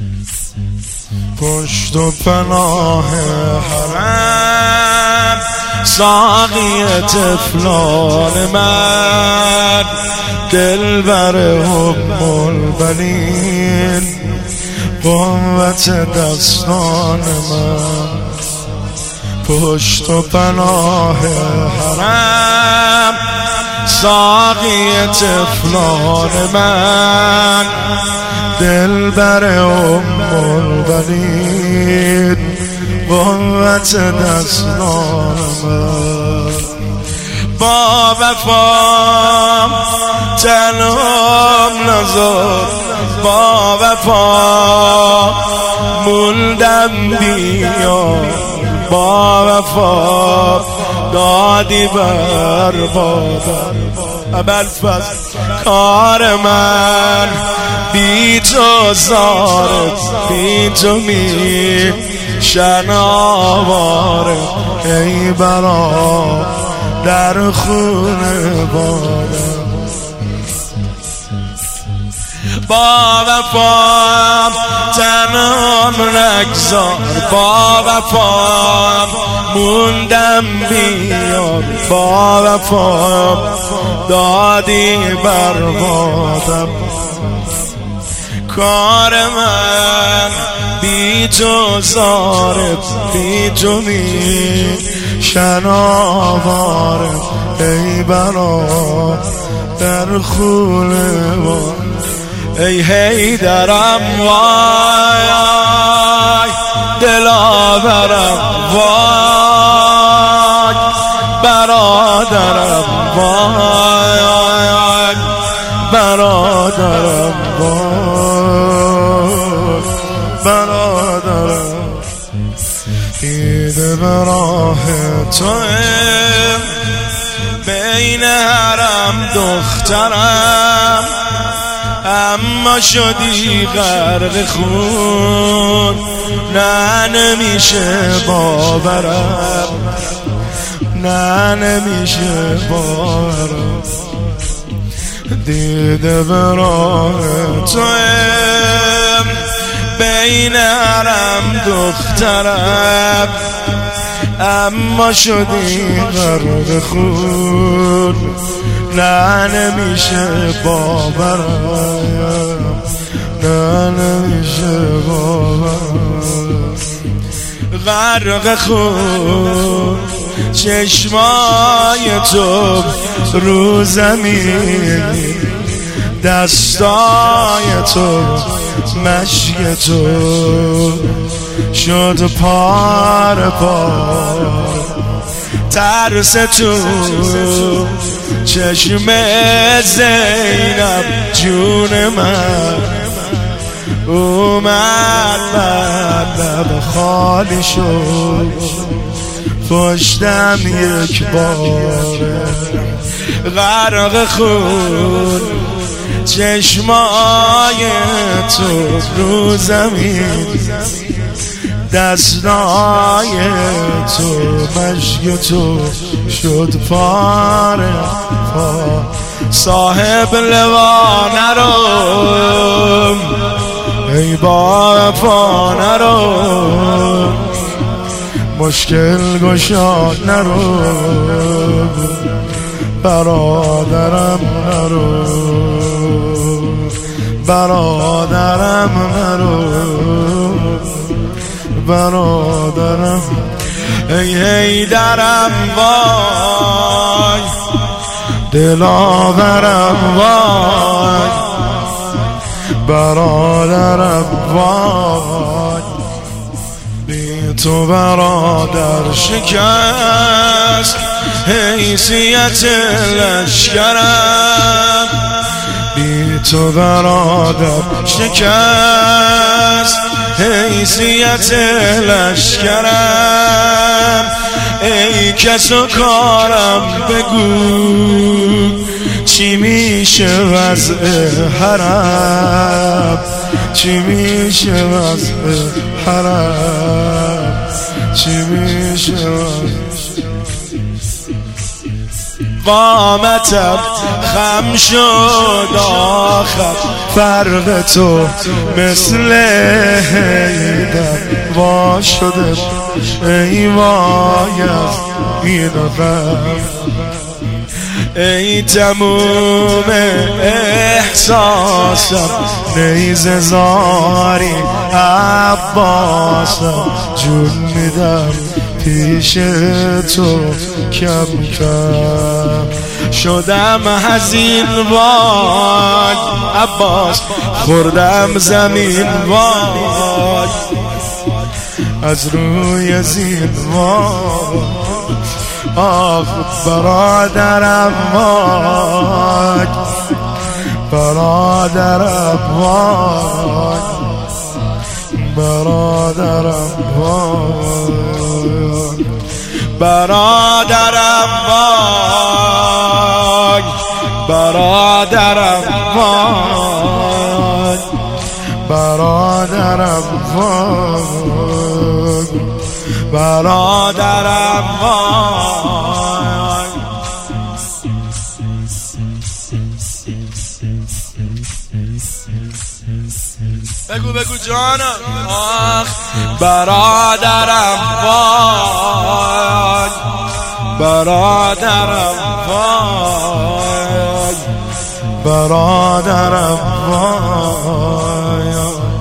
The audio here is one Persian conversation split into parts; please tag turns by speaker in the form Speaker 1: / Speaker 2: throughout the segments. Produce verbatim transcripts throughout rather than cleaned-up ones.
Speaker 1: پشت و پناه حرم ساقی طفلان من، دلبر ام البنین قوت دستان من. پشت و پناه حرم ساقی طفلان من، دلبر ام البنین قوت دستان من. با وفا تنام نزار، با وفا موندم بیار، با وفا دادی بربادم. ابوالفضل کار من بی تو زاره، بی تو می شناواره، ای برا در خونه بادم. با وفا تنام نگذار، با وفا موندم بیار، با وفا دادی بربادم. کار من بی تو زاره، بی تو می شناواره، ای برا در خونه با. ای حیدرم وای دلاورم وای برادرم وای برادرم وای برادرم. دیده به راه تویم بین حرم دخترم، اما شدی غرق خون، نه نمیشه باورم، نه نمیشه باورم. دیده به راه تویم بین حرم دخترم، اما شدی غرق خون، نه نمیشه باورم، نه نمیشه باورم. غرق خون چشمای تو رو زمین، دستای تو مشک تو شد پار پار. ترس تو چشم زینب جون من، اومد لب خالی شد، پشتم یک باره. غرق خون چشمای تو رو زمین، دستای تو مشک تو شد پاره پا. صاحب لوا نرو، ای با وفا نرو، مشکل گشا نرو، برادرم نرو، برادرم نرو، برادرم. ای حیدرم وای دلاورم وای برادرم وای. بی تو برادر شکست حیثیت لشکرم، بی تو برادر شکست حیثیت لشکرم. ای کس و کارم بگو چی میشه وضع حرم، چی میشه وضع حرم، چی میشه وضع قامتم خم شد آخر فرق تو مثل حیدر وا شده ای وای از این غم ای تموم احساسم نیزه زاری عباسم جون میدم پیش تو کم کم شدم حزین وای عباس خوردم زمین وای از روی زین وای آخ برادرم وای برادرم وای برادرم وای برادرم وای برادرم وای برادرم وای برادرم وای بگو بگو جانم آخ برادرم وای برادرم وای برادرم وای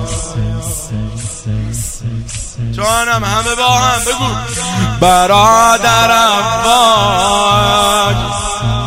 Speaker 1: جانم همه با هم بگو برادرم وای